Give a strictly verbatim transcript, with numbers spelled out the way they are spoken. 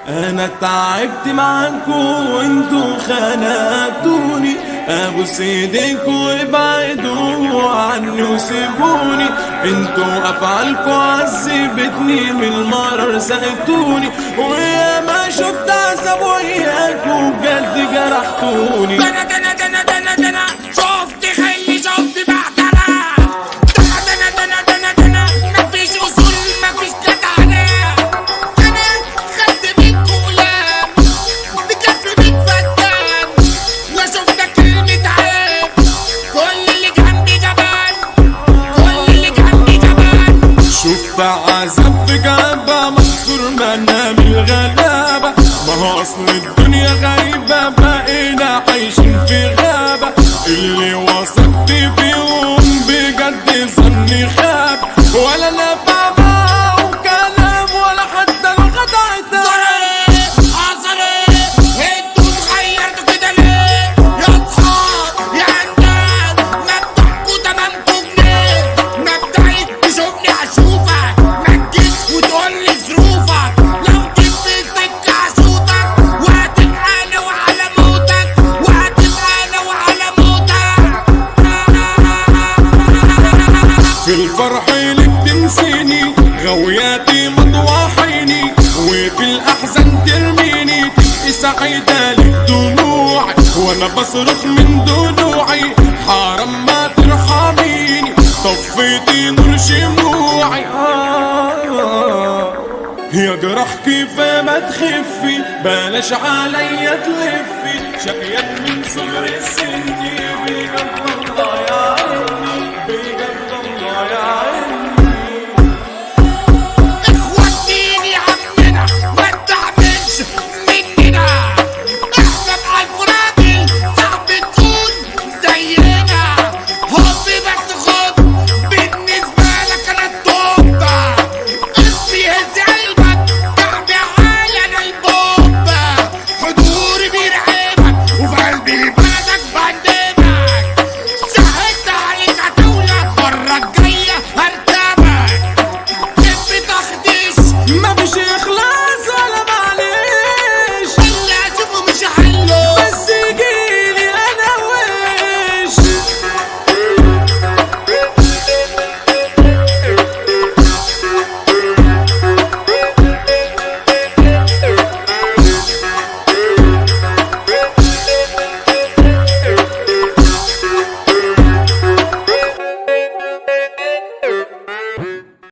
انا تعبت معاكوا وانتوا خنقتوني، ابوس ايديكوا وابعدوا عني وسيبوني. انتوا افعالكوا عذبتني من المرار سقتوني، ويا ما شفت عذاب وياكوا بجد جرحتوني. دنا دنا دنا دنا دنا شفت خلي شفت بعتها. دنا دنا دنا دنا دنا مفيش اصول مفيش جدعنة. انا خدت بيك كلام بكفي بيك فتان، لا شفنا كلمة عيب. كل اللي جنبي جبان، كل اللي جنبي جبان. شفت عذاب في جنبه مكسور منام الغلابة، ما هو اصل الدنيا غريبة بقينا عايشين في غابة. اللي وثقت فيهم بجد ظني خاب، ولا نفع معاهم كلام ولا حتى الخدع اتعب. حصل ايه؟ انتوا اتغيرتوا كده ليه؟ يا اصحاب يا انداد مبدأكوا تمامكوا جنيه. مبدئي تشوفني هشوفك، ما تجيش وتقولي ظروفك. لو جيت في سكة هشوطك، وهتبقى انا وعلى موتك، وهتبقى انا وعلى موتك. في الفرح اللي بتنسيني غوياتي مطوحيني، وفي الاحزان ترميني تبقي سعيدة لك دموعي، وانا بصرخ من ضلوعي حرام ما ترحميني. طفيتي نور شموعي آه يا جرح كيف ما تخفي، بلاش عليا تلفي. شقيان من صغر السن بجد والله